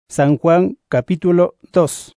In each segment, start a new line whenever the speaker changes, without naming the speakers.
San Juan capítulo 2.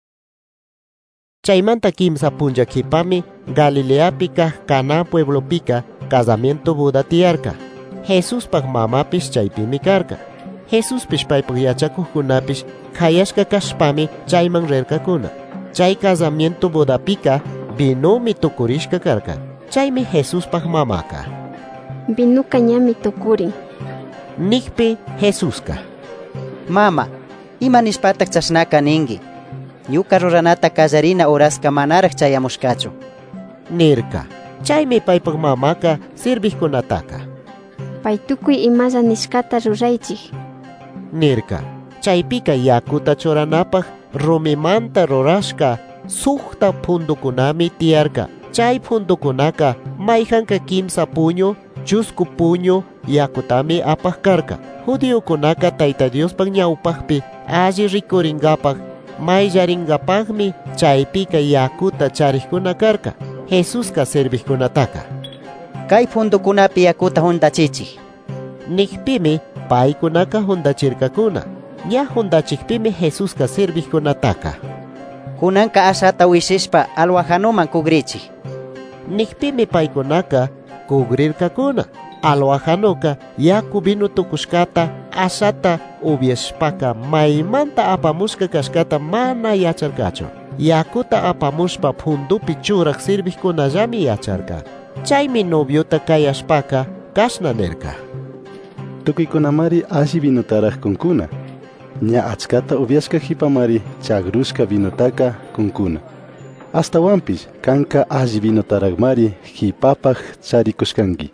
Chaymanta kimsa punllakipami Galileapi kaq Caná pueblopiqa casamiento boda tiarka. Jesuspaq mamapish chaypimi karka. Jesuspish paypaq yachakuqkunapish khayashka kashpami chayman rirkakuna. Chay casamiento bodapiqa vinomi tukurishka karka. Chaymi Jesuspaq mamaka.
Vinuka ñami tukurin.
Nikpi Jesuska.
Mama, imanishpatak chashnaka ningi. Ñuka ruranata kasarina uraska manaraq chayamushkachu.
Nirka. Chaymi paypaq mamaka sirviqkunataka.
Pay tukuy imalla nishkata ruraychik.
Nirka. Chaypika yakuta churanapaq rumimanta rurashka suqta pundukunami tiarka. Chay pundukunaka mayjanka kimsa puño, chusku puño yakutami apaq karka. Judiokunaka Tayta Diospaq ñawpaqpi alli rikuringapaq mayllaringapaqmi chaypika yakuta chariqkuna karka. Jesuska serviqkunataka.
Kay pundukunapi yakuta hundachichik.
Nikpimi paykunaka hundachirkakuna. Ña hundachikpimi Jesuska serviqkunataka.
Kunanka ashata wishishpa alwahanuman kugrichik.
Nikpimi paykunaka kugrirkakuna. Alwahanuka yaku vino tukushkata ashata ubiashpaka maymanta apamushka kashkata mana yacharkachu. Yakuta apamushpa pundupi churaq sirviqkunallami yacharka. Chaymi noviota kayashpaka kashna nirka.
Tukuykunamari alli vinotaraq kunkuna. Ña achkata ubiashka hipamari chagrushka vinotaka kunkuna. Astawanpish kanka alli vinotaraqmari hipapaq charikushkanki.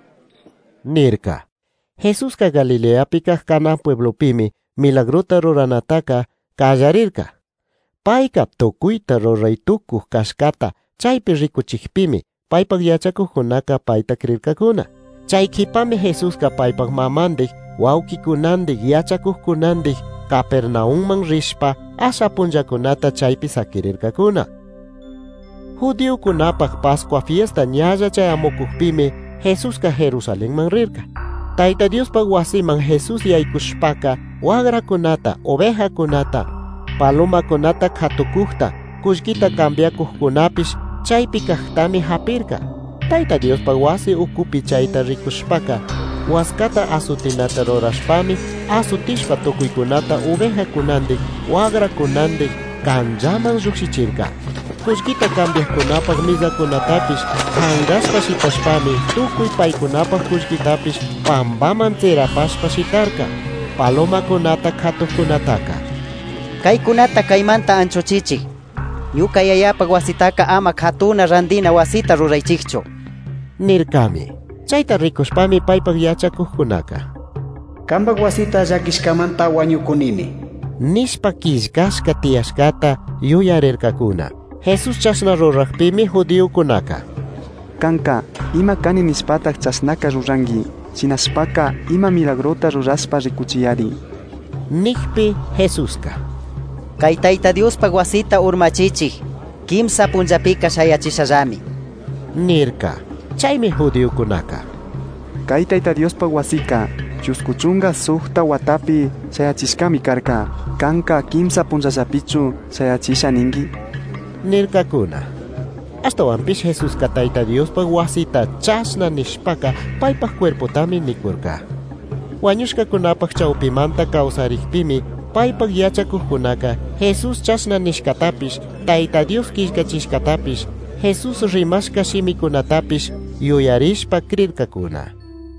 Nirka. Jesuska Galileapi kaq Caná pueblopimi milagrota ruranataka kallarirka. Payka tukuyta ruraytukuq kashkata chaypi rikuchikpimi paypaq yachakuqkunaka payta krirkakuna. Chaykipami Jesuska paypaq mamandik wawqikunandik yachakuqkunandik Capernaumman rishpa asha punllakunata chaypi sakirirkakuna. Judiokunapaq Pascua fiesta ñalla chayamukuqpimi Jesuska Jerusalenman rirka. Tayta Diospaq wasiman Jesus yaykushpaka wagrakunata, ovejakunata, palomakunata qhatukuqta, kullkita cambiakuqkunapish chaypi kaqtami hapirka. Tayta Diospaq wasi ukupi chayta rikushpaka waskata asutinata rurashpami asutishpa tukuykunata ovejakunandik, wagrakunandik kanllaman lluqsichirka. Kullkita cambiaqkunapaq misakunatapish hangaspa shitashpami tukuy paykunapaq kullkitapish pampaman tirapashpa shitarka. Palomakunata qhatuqkunataka.
Kaykunata kaymanta anchuchichik. Ñuka yayapaq wasitaka ama qhatuna randina wasita ruraychikchu.
Nirkami. Chayta rikushpami paypaq yachakuqkunaka.
Kanpaq wasita llakishkamanta wañukunimi.
Nishpa kishkashka tiyashkata yuyarirkakuna. Jesus chasna ruraqpimi judiokunaka.
Kanka, ima kani nispataq chasnaka rurangi, chinaspaka ima milagrota ruraspa rikuchiyari.
Nikpi Jesuska.
Kay Tayta Diospaq wasita urmachichik, kimsa punllapika shayachishallami.
Nirka. Chaymi judiokunaka.
Kay Tayta Diospaq wasika, chuskuchunga suqta watapi shayachishkami karka, kanka kimsa punllallapichu shayachisha ningi.
Nirkakuna. Astawanpish Jesuska Tayta Diospaq wasita chasna nishpaka paypaq cuerpotami nikurka. Wañushkakunapaq chawpimanta kawsariqpimi paypaq yachakuqkunaka Jesus chasna nishkatapish Tayta Dios kishkachishkatapish Jesus rimashka shimikunatapish yuyarishpa krirkakuna.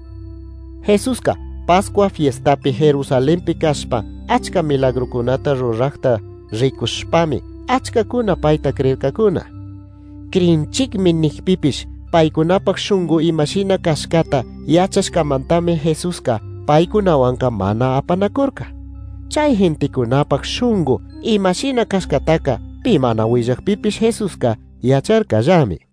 Jesuska Pascua fiestapi Jerusalenpi kashpa achka milagrukunata ruraqta rikushpami achkakuna payta krirkakuna. Krinchikmi nikpipish paykunapaq shunqu imashina kashkata yachashkamantami Jesuska paykunawanka mana apanakurka. Chay gentikunapaq shunqu imashina kashkataka pi mana willaqpipish Jesuska yacharkallami.